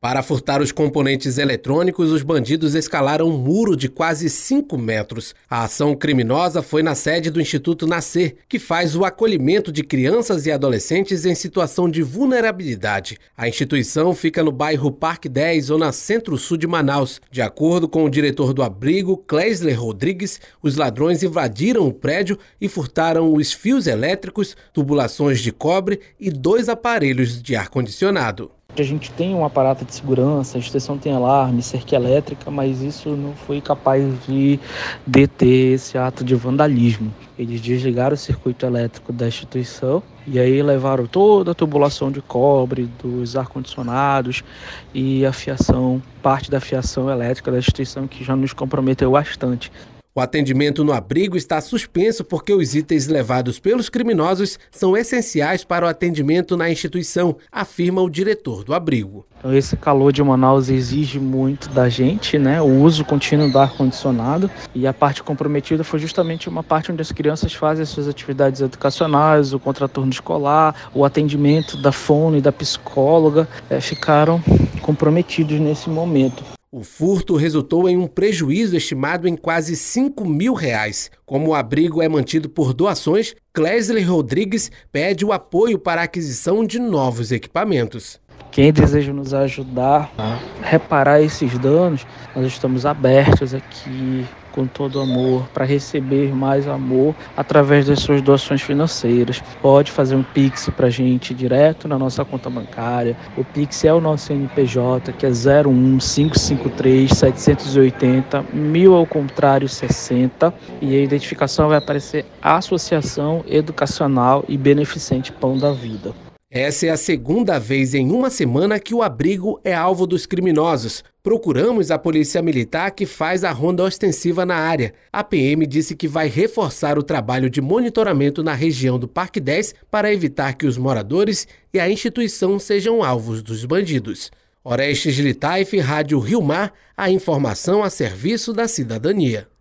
Para furtar os componentes eletrônicos, os bandidos escalaram um muro de quase 5 metros. A ação criminosa foi na sede do Instituto Nascer, que faz o acolhimento de crianças e adolescentes em situação de vulnerabilidade. A instituição fica no bairro Parque 10, zona centro-sul de Manaus. De acordo com o diretor do abrigo, Clésler Rodrigues, os ladrões invadiram o prédio e furtaram os fios elétricos, tubulações de cobre e 2 aparelhos de ar-condicionado. A gente tem um aparato de segurança, a instituição tem alarme, cerca elétrica, mas isso não foi capaz de deter esse ato de vandalismo. Eles desligaram o circuito elétrico da instituição e aí levaram toda a tubulação de cobre, dos ar-condicionados e a fiação, parte da fiação elétrica da instituição, que já nos comprometeu bastante. O atendimento no abrigo está suspenso porque os itens levados pelos criminosos são essenciais para o atendimento na instituição, afirma o diretor do abrigo. Então, esse calor de Manaus exige muito da gente, né? O uso contínuo do ar-condicionado, e a parte comprometida foi justamente uma parte onde as crianças fazem as suas atividades educacionais, o contraturno escolar, o atendimento da fono e da psicóloga, ficaram comprometidos nesse momento. O furto resultou em um prejuízo estimado em quase R$5 mil. Como o abrigo é mantido por doações, Clésler Rodrigues pede o apoio para a aquisição de novos equipamentos. Quem deseja nos ajudar a reparar esses danos, nós estamos abertos aqui com todo amor para receber mais amor através das suas doações financeiras. Pode fazer um Pix para a gente direto na nossa conta bancária. O Pix é o nosso CNPJ, que é 01553-780-1000 ao contrário 60, e a identificação vai aparecer Associação Educacional e Beneficente Pão da Vida. Essa é a segunda vez em uma semana que o abrigo é alvo dos criminosos. Procuramos a Polícia Militar, que faz a ronda ostensiva na área. A PM disse que vai reforçar o trabalho de monitoramento na região do Parque 10 para evitar que os moradores e a instituição sejam alvos dos bandidos. Orestes Litaif, Rádio Rio Mar, a informação a serviço da cidadania.